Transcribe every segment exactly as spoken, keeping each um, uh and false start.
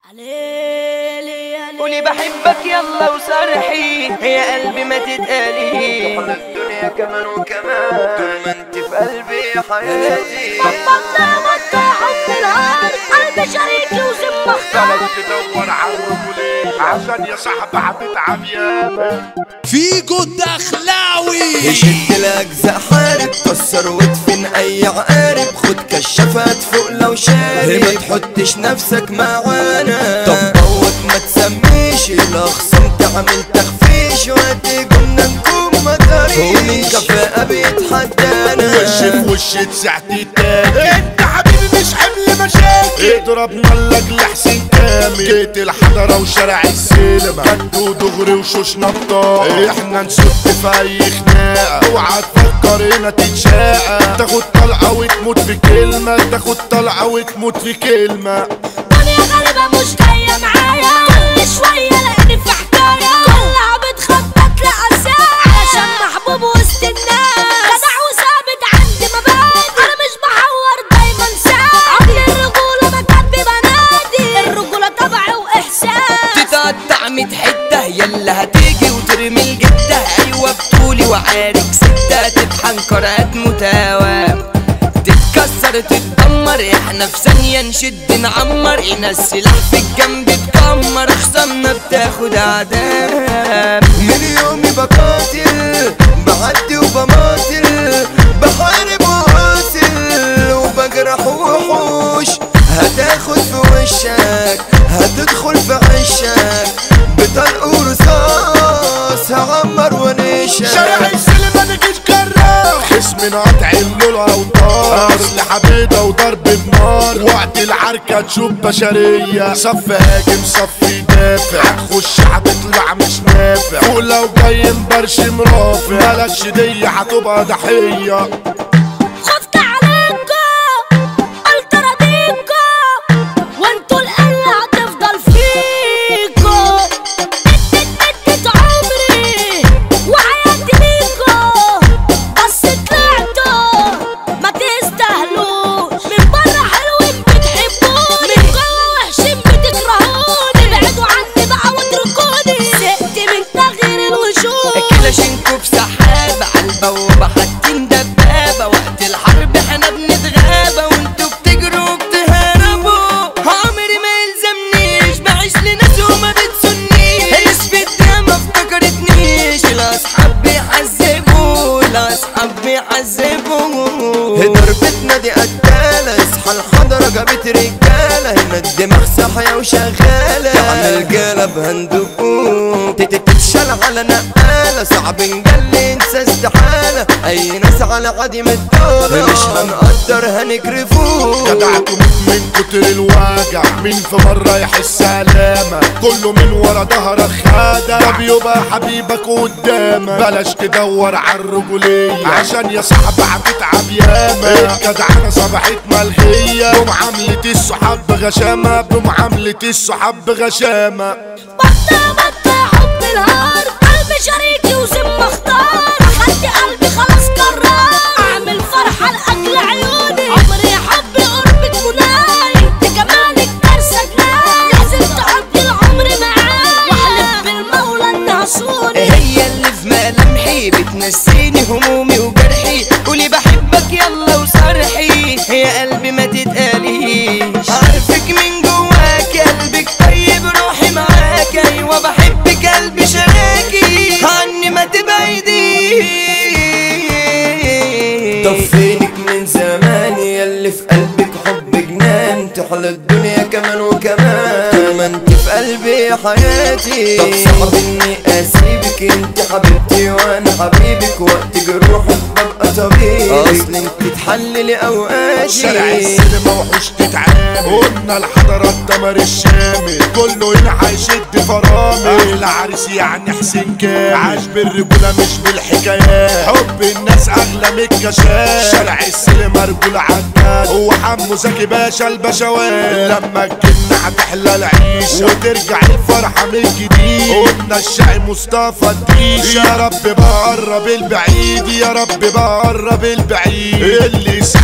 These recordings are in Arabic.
قولي بحبك يلا وصرحي يا قلبي ما تتقالي طحن الدنيا كمان وكمان طول ما انت في قلبي حياتي. بطلنا بطلع حب الهار قلبي شريكي وزم اختار. بلد تدور على الرجولين عشان يا صاحبي هتتعب ياما. فيجو الدخلاوي يشد الاجزاء حارب كسر وادفن اي عقارب. خد كشافات فوق لو شارب ما تحطش نفسك معانا. طب بوك ما تسميش الاخصام تعمل تخفيش وهتجمنا نكون مطاريش ومن كفاءة بيتحدانا. وش في وش تسعتي تاني انت حبيبي مش حمل مشاكل. اضربنا لاجل حسين كامل جيت الحضرة وشارع السينما كدو دغري وشوش نبطاء. احنا نسد في اي خناقة اوعى تفكر هنا تتشاقى. تاخد طلقة وتموت في كلمة تاخد طلقة وتموت في كلمة. دنيا غالبة مش جاية معايا كل شوية لقيني في حكاية كلها بتخبط لأساء علشان محبوب وسط الناس. جدع وثابت عندي مبادئ أنا مش بحور دايما ساعة. عمري الرجولة ما كان ببنادي الرجولة طبع وإحساس. تتقطع ميت حتة يلا هتيجي وترمي الجدة. أيوة بطولي وعارك ستة تطحن كرات متوام تتكسر تتدمر. احنا في ثانية نشد نعمر هنا السلاح في الجنب تكمر. خصمنا بتاخد اعدام. من يومي بقاتل بعدي وبماطل بحارب وقاتل وبجرح وحوش. هتاخد في وشك هتدخل في عشك بطلق ورصاص هعمر ونشك. شارع السلم انا جيت كرر خصمنا قطع اللولة اوتار. اسلحة بيضة وضرب بنار وقت العركة تشوف بشرية. صف هاجم صف يدافع هتخش هتطلع مش نافع. فوق لو جاي مبرشم رافع مالكش دي هتبقى ضحية. خفت عليكو قلت راضيكو وانتوا القلة هتفضل فيكو. ادت ادت عمري وحياتي ليكو بس طلعتوا ما تستاهلوش. من بره حلوين بتحبوني من جوه وحشين بتكرهوني. ابعدوا عني بقى واتركوني زهقت من تغيير الوشوش. كلاشينكو بسحابة عالبوابة حاطين دبابة. وقت الحرب احنا بنتغابى وانتوا بتجروا وبتهربوا. عمري ما يلزمنيش بعيش لناس وما بتسنيش. السفيدة ما افتكرتنيش الاصحاب بيعذبوا الاصحاب بيعذبوا. ضربتنا دي قتالة اصحى الحضرة جابت رجالة. هنا الدماغ صاحية وشغالة تعمل جالة بهندقوق تتشال على نقالة. صعب نجلي انسى استحالة اي ناس على عديم الدولة مش هنقدر هنكرفوه. جدعتوا من كتر الوجع مين في مرة يحس علامة. كله من ورا ظهرك خادع طب يبقى حبيبك قدامك. بلاش تدور على الرجولية عشان يا صاحبي هتتعب ياما. الجدعنة صبحت ملغية بمعاملة الصحاب بغشامة بمعاملة الصحاب بغشامة. بطة بطة حب الهار قلبي شريكي وزم اختار. خدت قلبي خلاص قرار اعمل فرحة لأجل عيوني. عمري حبي قربك مناي انت جمالك كارثة جناي. لازم تقضي العمر معاي واحلف بالمولى انها صوني. هي اللي في ملامحي بتنسيني همومي وجرحي. قولي بحبك يلا وصرحي يا قلبي ما تتقاليش. عارفك من جواك قلبك طيب روحي معاك. ايوه بحبك قلبي شراكي عني ما تبعديش. طب فينك من زمان ياللي في قلبك حب جنان. تحلى الدنيا كمان وكمان طول ما انت في قلبي حياتي. طب صعب اني اسيبك انت حبيبتي وانا حبيبك. وقت جروحك ببقى طبيب اصل انت تحللي اوقاتي. شارع السينما وحوش تتعامل قلنا الحضرة الدمر الشامل. كله هنا هيشد فرامل. العريس يعني حسين كامل عاش بالرجولة مش بالحكايات. حب الناس اغلى من الكشاف. شارع السينما رجولة عداد هو حمو زكي باشا البشوات. لما الجنة هتحلى العيشة وترجع الفرحة من جديد. قلنا الشاعر مصطفى الديش يا رب بقرب البعيد يا رب بقرب البعيد. اللي سعيد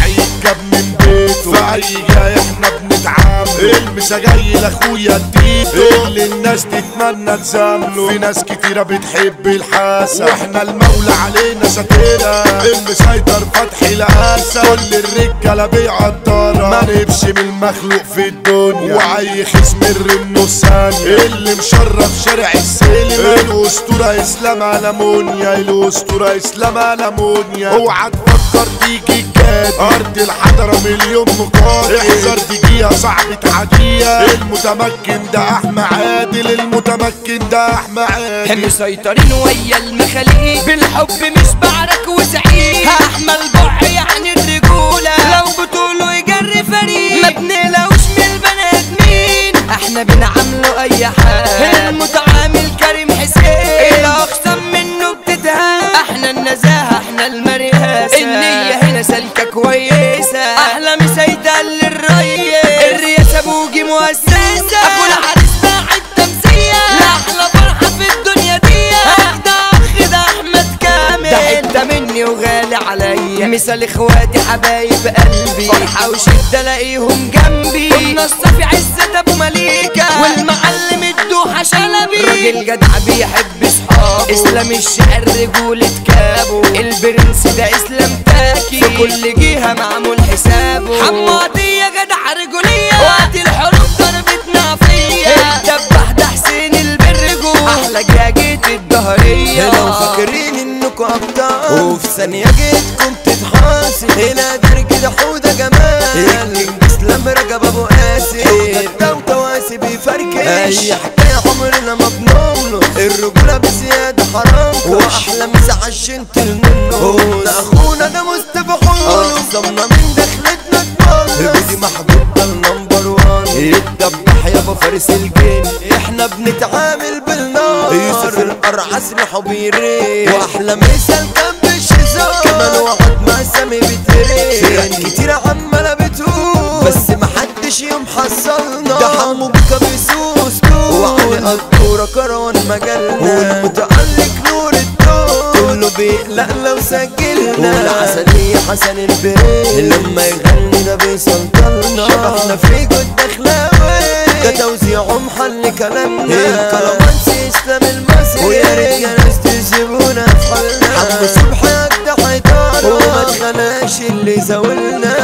جاب من بيته في اي جاي احنا بنتعامل المسا جاي لاخويا التيتو اللي الناس تتمنى تزامله في ناس كتيرة بتحب الحاسة واحنا المولى علينا ساترة المسيطر فتحي لقاسة كل الرجالة بيعطرة ما نبش من المخلوق في الدنيا وعي خصم الرنو ثانية اللي مشرف شارع السلم الاسطورة اسلام ألمونيا الاسطورة اسلام ألمونيا اوعى تفكر تيجي الجاد ارض الحضرة مليون مقاتل احذر تجيها صعب تعديها المتمكن ده احمى عادل المتمكن ده احمى عادل مسيطرين ويا المخاليق بالحب مش بعرك وزعيق احمى البع يعني الرجولة لو بطوله يجري فريق ما بنقلقوش من البني ادمين احنا بنعامله اي حال المتعامل كريم حسين الاقسم منه بتتهان احنا النزاهة احنا المرياسة النية هنا سالكة كويسة احلى مسيطر للريس الرياسة بوجي مؤسسة اخو العريس باعت تمثية لاحلى فرحة في الدنيا دي اجدع اخ ده احمد كامل ده حتة مني وغالي عليا مثال اخواتي حبايب قلبي فرحة وشدة الاقيهم جنبي والنصة في عزة ابو مليكة والمعلم الدوحة شلبي راجل جدع بيحب صحابه اسلام الشعر رجولة كابو البرنس ده اسلام تاكي في كل جهة معمول حسابه حمادية جدع رجولية وقت الحروب ضربتنا فيا الدبح ده حسين البرجو احلى جاجة الدهرية لو فاكرين انكم ابطال وفي ثانية جيتكم تتحاسب هنا درج ده حودة جمال اسلام رجب ابو قاسم حودة وتواسي بيفركش اي حكاية عمرنا ما بنملص الرجولة بزيادة حرام واحلى مسا عشنت منه ده اخونا ده مصطفى حلو اقسمنا من دخلتنا تبلص بدي محبوب ده النمبر وان الدبح يابا فارس الجن احنا بنتعامل بالنار يوسف القرع سلاحه بيرين واحلى مثال كان بالشيزان كمان وقت ما سامي بترين فرق كتير عمالة بتقول بس محدش يوم حصلنا ده حمو بيكا بيسوس وعلي قدورة كروان مجالنا والمتألق نور الدور كله بيقلق لو سجلنا والعسلية حسن البريد لما يغني ده بيسلطلنا شبحنا في جود دخلاوي ده توزيعه محل كلامنا الكلامانسي اسلام المصري ويا ريت يا ناس تسيبونا في حالنا حمو صبحي قد حيطانا وما تخلاش اللي زاولنا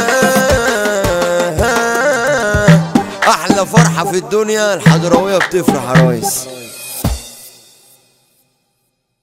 احلى فرحة في الدنيا الحضراوية بتفرح يا ريس.